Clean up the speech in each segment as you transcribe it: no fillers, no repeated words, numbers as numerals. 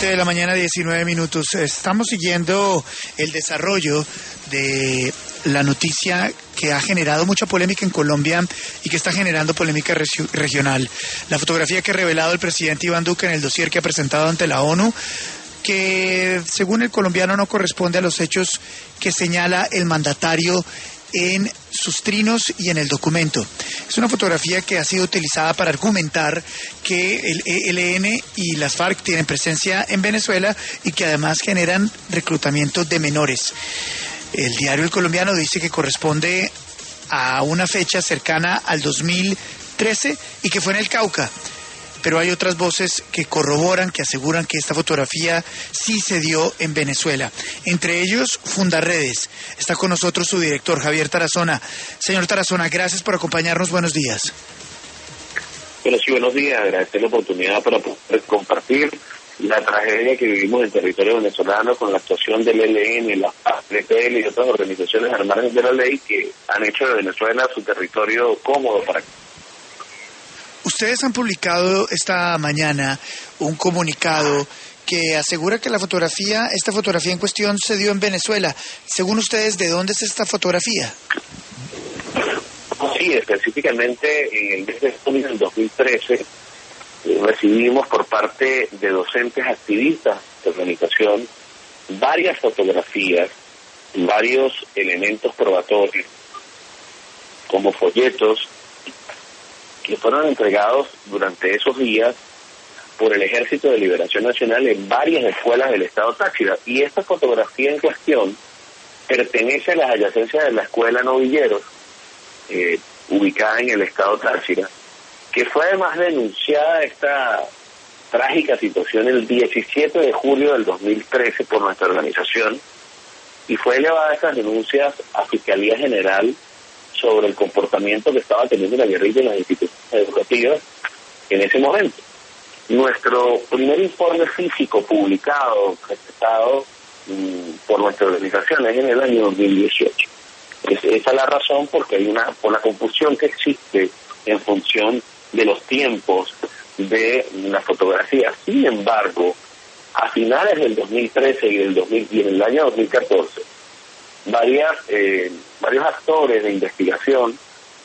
7:19 a.m. Estamos siguiendo el desarrollo de la noticia que ha generado mucha polémica en Colombia y que está generando polémica regional. La fotografía que ha revelado el presidente Iván Duque en el dossier que ha presentado ante la ONU, que según el colombiano no corresponde a los hechos que señala el mandatario en sus trinos y en el documento. Es una fotografía que ha sido utilizada para argumentar que el ELN y las FARC tienen presencia en Venezuela y que además generan reclutamiento de menores. El diario El Colombiano dice que corresponde a una fecha cercana al 2013 y que fue en el Cauca. Pero hay otras voces que corroboran, que aseguran que esta fotografía sí se dio en Venezuela. Entre ellos, Fundarredes. Está con nosotros su director, Javier Tarazona. Señor Tarazona, gracias por acompañarnos. Buenos días. Bueno, sí, buenos días. Agradecer la oportunidad para poder compartir la tragedia que vivimos en territorio venezolano con la actuación del ELN, la FARC y otras organizaciones armadas de la ley que han hecho de Venezuela su territorio cómodo para... Ustedes han publicado esta mañana un comunicado que asegura que esta fotografía en cuestión se dio en Venezuela. Según ustedes, ¿de dónde es esta fotografía? Sí, específicamente en el mes de junio del 2013 recibimos por parte de docentes activistas de organización varias fotografías, varios elementos probatorios, como folletos, que fueron entregados durante esos días por el Ejército de Liberación Nacional en varias escuelas del estado Táchira. Y esta fotografía en cuestión pertenece a las adyacencias de la escuela Novilleros, ubicada en el estado Táchira, que fue además denunciada esta trágica situación el 17 de julio del 2013 por nuestra organización, y fue elevada estas denuncias a Fiscalía General sobre el comportamiento que estaba teniendo la guerrilla en las instituciones educativas en ese momento. Nuestro primer informe físico publicado, presentado por nuestra organización, es en el año 2018. Esa es la razón por la confusión que existe en función de los tiempos de la fotografía. Sin embargo, a finales del 2013 y en el año 2014, varios actores de investigación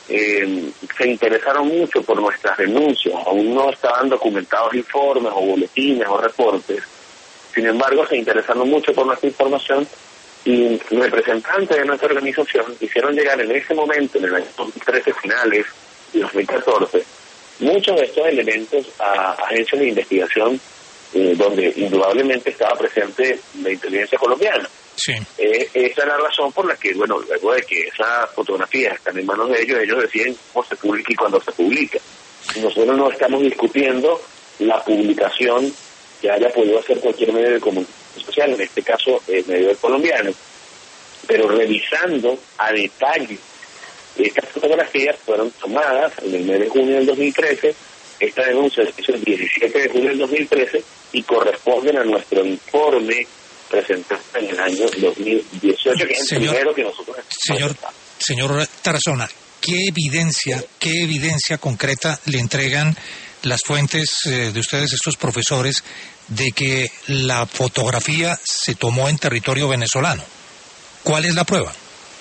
se interesaron mucho por nuestras denuncias. Aún no estaban documentados informes o boletines o reportes. Sin embargo, se interesaron mucho por nuestra información y representantes de nuestra organización hicieron llegar en ese momento, en el año 2013 finales y 2014, muchos de estos elementos a agencias de investigación donde indudablemente estaba presente la inteligencia colombiana. Sí. Esa es la razón por la que, luego de que esas fotografías están en manos de ellos deciden cómo se publica y cuándo se publica. Nosotros no estamos discutiendo la publicación que haya podido hacer cualquier medio de comunicación social, en este caso el medio colombiano, pero revisando a detalle estas fotografías fueron tomadas en el mes de junio del 2013, esta denuncia se hizo el 17 de julio del 2013 y corresponden a nuestro informe presentado en el año 2018, que es el primero que nosotros... Señor Tarazona, ¿qué evidencia concreta le entregan las fuentes de ustedes, estos profesores, de que la fotografía se tomó en territorio venezolano? ¿Cuál es la prueba?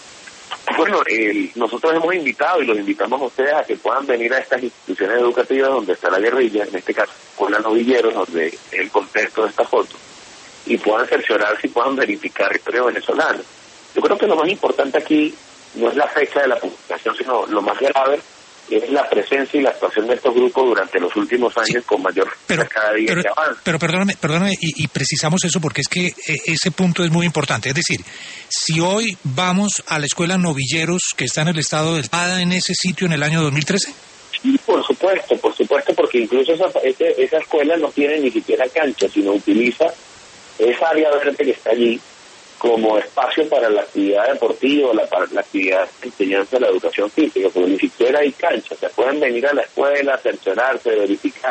Bueno, nosotros hemos invitado y los invitamos a ustedes a que puedan venir a estas instituciones educativas donde está la guerrilla, en este caso con la Novilleros, donde es el contexto de esta foto, y puedan cerciorarse y puedan verificar el territorio venezolano. Yo creo que lo más importante aquí no es la fecha de la publicación, sino lo más grave es la presencia y la actuación de estos grupos durante los últimos años con mayor cada día que avanza. Pero perdóname, y precisamos eso porque es que ese punto es muy importante. Es decir, si hoy vamos a la escuela Novilleros, que está en el estado del Pada, en ese sitio en el año 2013... Sí, por supuesto, porque incluso esa escuela no tiene ni siquiera cancha, sino utiliza esa área verde que está allí como espacio para la actividad deportiva, para la actividad de enseñanza de la educación física, porque ni siquiera hay cancha. O sea, pueden venir a la escuela, cerciorarse, verificar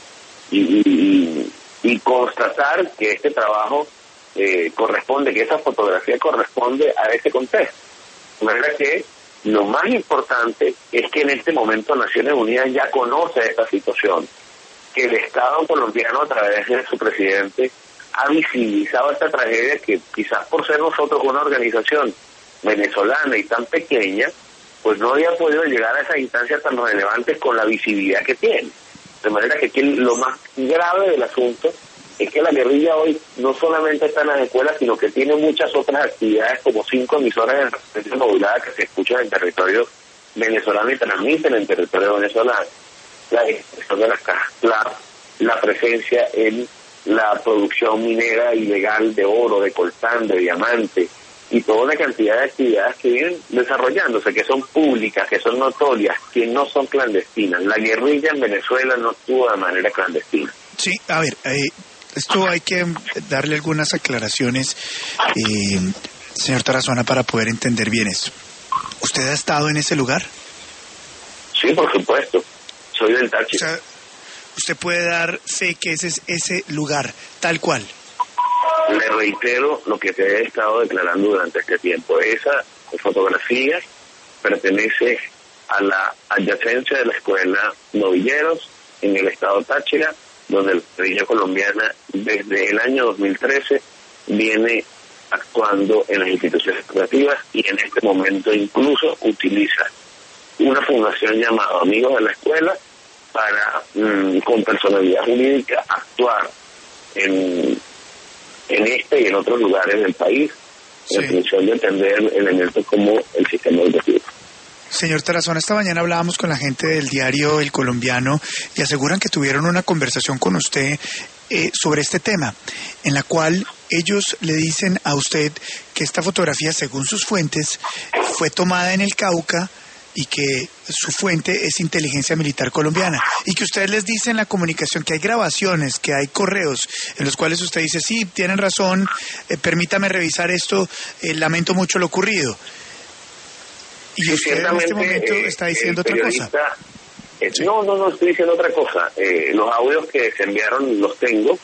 y constatar que este trabajo corresponde, que esa fotografía corresponde a ese contexto. De manera que lo más importante es que en este momento Naciones Unidas ya conoce esta situación, que el Estado colombiano a través de su presidente ha visibilizado esta tragedia que quizás por ser nosotros una organización venezolana y tan pequeña, pues no había podido llegar a esas instancias tan relevantes con la visibilidad que tiene. De manera que aquí lo más grave del asunto es que la guerrilla hoy no solamente está en las escuelas, sino que tiene muchas otras actividades, como 5 emisoras de frecuencia modulada que se escuchan en territorio venezolano y transmiten en territorio venezolano. La expresión de las cajas claras, la presencia en la producción minera ilegal de oro, de coltán, de diamante, y toda una cantidad de actividades que vienen desarrollándose, que son públicas, que son notorias, que no son clandestinas. La guerrilla en Venezuela no estuvo de manera clandestina. Sí, a ver, esto hay que darle algunas aclaraciones, señor Tarazona, para poder entender bien esto. ¿Usted ha estado en ese lugar? Sí, por supuesto. Soy del Táchira. O sea, ¿usted puede dar fe que ese es ese lugar, tal cual? Le reitero lo que te he estado declarando durante este tiempo. Esa fotografía pertenece a la adyacencia de la escuela Novilleros en el estado Táchira, donde la guerrilla colombiana desde el año 2013 viene actuando en las instituciones educativas y en este momento incluso utiliza una fundación llamada Amigos de la Escuela para, con personalidad jurídica, actuar en este y en otros lugares del país, sí, en función de atender elementos como el sistema educativo. Señor Tarazona, esta mañana hablábamos con la gente del diario El Colombiano y aseguran que tuvieron una conversación con usted sobre este tema, en la cual ellos le dicen a usted que esta fotografía, según sus fuentes, fue tomada en el Cauca y que su fuente es inteligencia militar colombiana, y que ustedes les dicen en la comunicación que hay grabaciones, que hay correos en los cuales usted dice, sí, tienen razón, permítame revisar esto, lamento mucho lo ocurrido. Y usted en este momento está diciendo otra cosa. No estoy diciendo otra cosa. Los audios que se enviaron los tengo.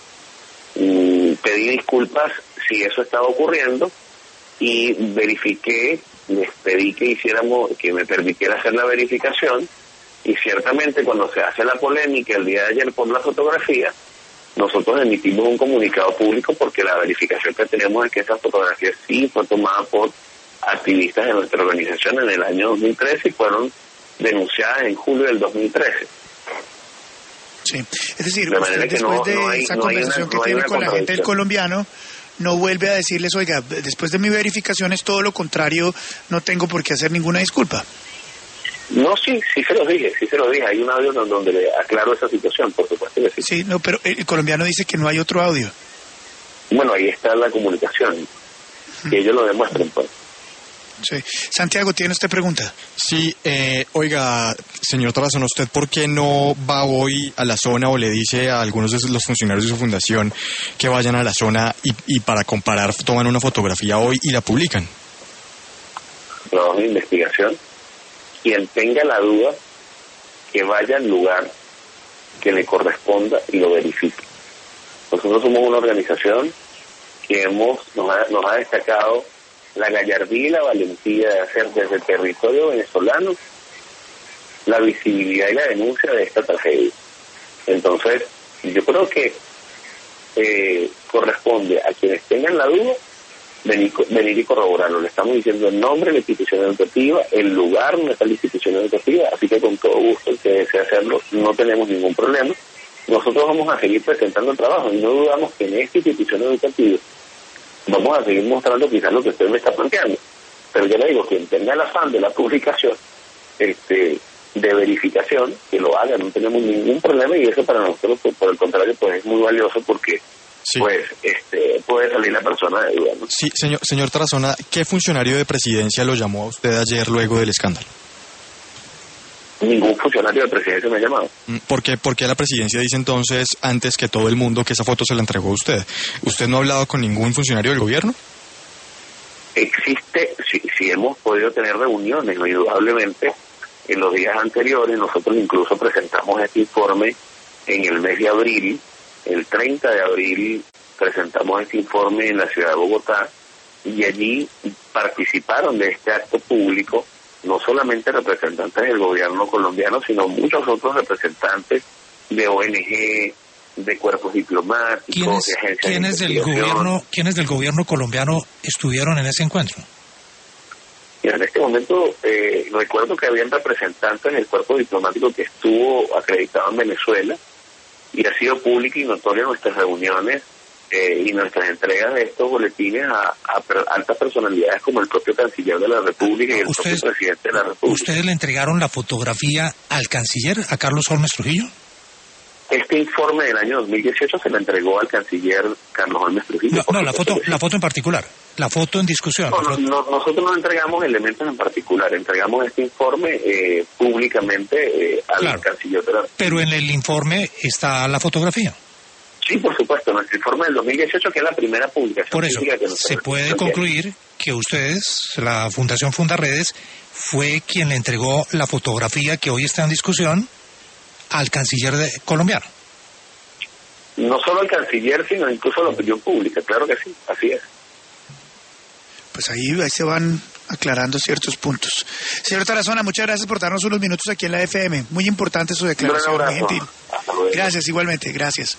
Pedí disculpas si eso estaba ocurriendo y verifiqué, les pedí que me permitiera hacer la verificación, y ciertamente cuando se hace la polémica el día de ayer por la fotografía, nosotros emitimos un comunicado público porque la verificación que tenemos es que esa fotografía sí fue tomada por activistas de nuestra organización en el año 2013 y fueron denunciadas en julio del 2013. Sí, es decir, usted después de esa conversación que tiene con la gente del Colombiano, no vuelve a decirles, oiga, después de mi verificación es todo lo contrario, no tengo por qué hacer ninguna disculpa. No, sí se lo dije. Hay un audio donde le aclaro esa situación, por supuesto que sí. Sí, no, pero el colombiano dice que no hay otro audio. Bueno, ahí está la comunicación, que ellos lo demuestren, pues. Sí. Santiago, ¿tiene usted pregunta? Sí, oiga, señor Tarazona, ¿usted por qué no va hoy a la zona o le dice a algunos de los funcionarios de su fundación que vayan a la zona y para comparar toman una fotografía hoy y la publican? Trabajo de investigación. Quien tenga la duda, que vaya al lugar que le corresponda y lo verifique. Nosotros somos una organización que nos ha destacado la gallardía y la valentía de hacer desde el territorio venezolano la visibilidad y la denuncia de esta tragedia. Entonces, yo creo que corresponde a quienes tengan la duda venir y corroborarlo. Le estamos diciendo el nombre de la institución educativa, el lugar donde está la institución educativa, así que con todo gusto el que desee hacerlo, no tenemos ningún problema. Nosotros vamos a seguir presentando el trabajo y no dudamos que en esta institución educativa vamos a seguir mostrando quizás lo que usted me está planteando. Pero ya le digo, quien tenga el afán de la publicación de verificación, que lo haga, no tenemos ningún problema, y eso para nosotros, por el contrario, pues es muy valioso porque sí, pues puede salir la persona de duda, ¿no? Sí, señor Tarazona, ¿qué funcionario de presidencia lo llamó a usted ayer luego del escándalo? Ningún funcionario de presidencia me ha llamado. ¿Por qué la presidencia dice entonces, antes que todo el mundo, que esa foto se la entregó a usted? ¿Usted no ha hablado con ningún funcionario del gobierno? Existe, sí hemos podido tener reuniones, ¿no? Indudablemente. En los días anteriores nosotros incluso presentamos este informe en el mes de abril. El 30 de abril presentamos este informe en la ciudad de Bogotá, y allí participaron de este acto público no solamente representantes del gobierno colombiano, sino muchos otros representantes de ONG, de cuerpos diplomáticos, de agencias de investigación. ¿Quiénes del gobierno colombiano estuvieron en ese encuentro? Y en este momento recuerdo que habían representantes del cuerpo diplomático que estuvo acreditado en Venezuela, y ha sido pública y notoria nuestras reuniones y nuestras entregas de estos boletines a altas personalidades como el propio canciller de la República y el propio presidente de la República. ¿Ustedes le entregaron la fotografía al canciller, a Carlos Holmes Trujillo? Este informe del año 2018 se le entregó al canciller Carlos Holmes Trujillo. No, la foto en particular, la foto en discusión. Nosotros no entregamos elementos en particular, entregamos este informe públicamente al canciller de la República. Pero en el informe está la fotografía. Sí, por supuesto, nuestro informe del 2018, que es la primera publicación. Por eso, se puede concluir que ustedes, la Fundación Fundaredes, fue quien le entregó la fotografía que hoy está en discusión al canciller colombiano. No solo al canciller, sino incluso a la opinión pública, claro que sí, así es. Pues ahí se van aclarando ciertos puntos. Señor Tarazona, muchas gracias por darnos unos minutos aquí en la FM. Muy importante su declaración, muy gentil. Gracias, igualmente, gracias.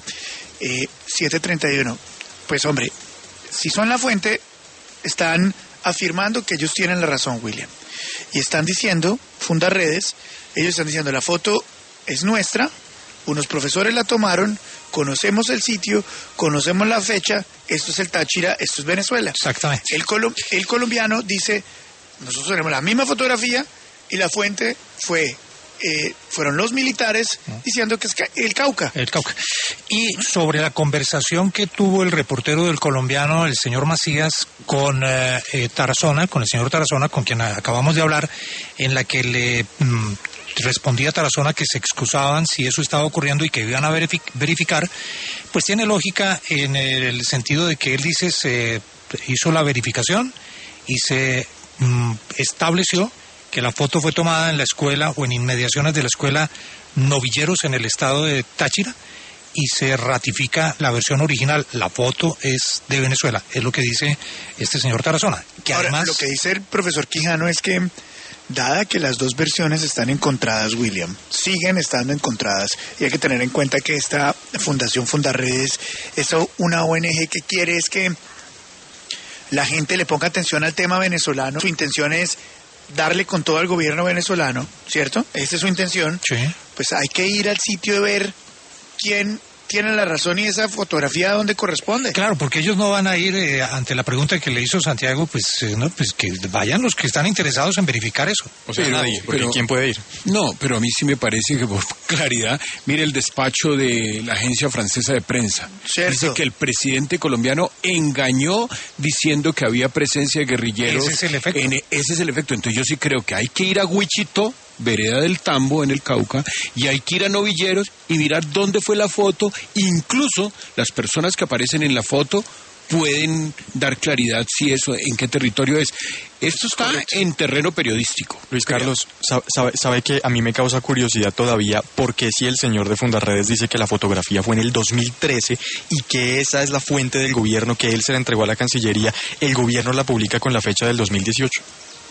7:31. Pues hombre, si son la fuente, están afirmando que ellos tienen la razón, William. Y están diciendo, Fundaredes, ellos están diciendo, la foto es nuestra, unos profesores la tomaron, conocemos el sitio, conocemos la fecha, esto es el Táchira, esto es Venezuela. Exactamente. El colombiano dice, nosotros tenemos la misma fotografía y la fuente fueron los militares diciendo que es el Cauca. El Cauca. Y sobre la conversación que tuvo el reportero del colombiano, el señor Macías, con Tarazona, con el señor Tarazona, con quien acabamos de hablar, en la que le respondía Tarazona que se excusaban si eso estaba ocurriendo y que iban a verificar, pues tiene lógica en el sentido de que él dice se hizo la verificación y se estableció que la foto fue tomada en la escuela o en inmediaciones de la escuela Novilleros en el estado de Táchira y se ratifica la versión original. La foto es de Venezuela, es lo que dice este señor Tarazona. Que ahora, además, lo que dice el profesor Quijano es que, dada que las dos versiones están encontradas, William, siguen estando encontradas, y hay que tener en cuenta que esta Fundación Fundaredes es una ONG que quiere es que la gente le ponga atención al tema venezolano. Su intención es darle con todo al gobierno venezolano, ¿cierto? Esa es su intención. Sí. Pues hay que ir al sitio de ver quién tiene la razón y esa fotografía donde corresponde. Claro, porque ellos no van a ir ante la pregunta que le hizo Santiago, pues que vayan los que están interesados en verificar eso. O sea, nadie, porque ¿quién puede ir? No, pero a mí sí me parece que, por claridad, mire el despacho de la agencia francesa de prensa. Cierto. Dice que el presidente colombiano engañó diciendo que había presencia de guerrilleros. Ese es el efecto. Ese es el efecto. Entonces yo sí creo que hay que ir a Wichito, vereda del Tambo, en el Cauca, y hay que ir a Novilleros y mirar dónde fue la foto. Incluso las personas que aparecen en la foto pueden dar claridad si eso, en qué territorio es. Esto está en terreno periodístico. Luis Carlos, sabe que a mí me causa curiosidad todavía porque si el señor de Fundaredes dice que la fotografía fue en el 2013 y que esa es la fuente del gobierno, que él se la entregó a la Cancillería, el gobierno la publica con la fecha del 2018.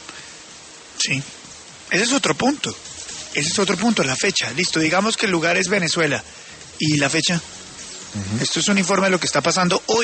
Sí. Ese es otro punto. La fecha. Listo, digamos que el lugar es Venezuela. ¿Y la fecha? Esto es un informe de lo que está pasando hoy.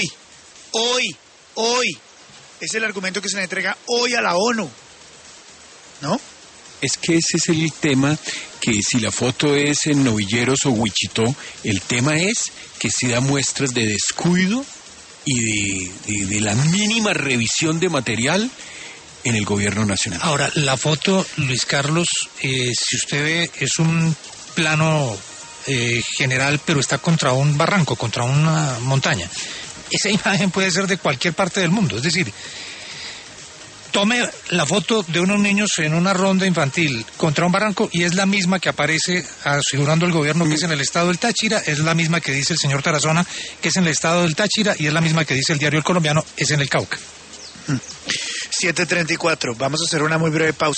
Hoy. Es el argumento que se le entrega hoy a la ONU. ¿No? Es que ese es el tema, que si la foto es en Novilleros o Wichito, el tema es que se da muestras de descuido y de la mínima revisión de material en el gobierno nacional. Ahora, la foto, Luis Carlos, si usted ve, es un plano general, pero está contra un barranco, contra una montaña. Esa imagen puede ser de cualquier parte del mundo, es decir, tome la foto de unos niños en una ronda infantil contra un barranco y es la misma que aparece asegurando el gobierno que es en el estado del Táchira, es la misma que dice el señor Tarazona que es en el estado del Táchira y es la misma que dice el diario El Colombiano, es en el Cauca. 7:34, vamos a hacer una muy breve pausa.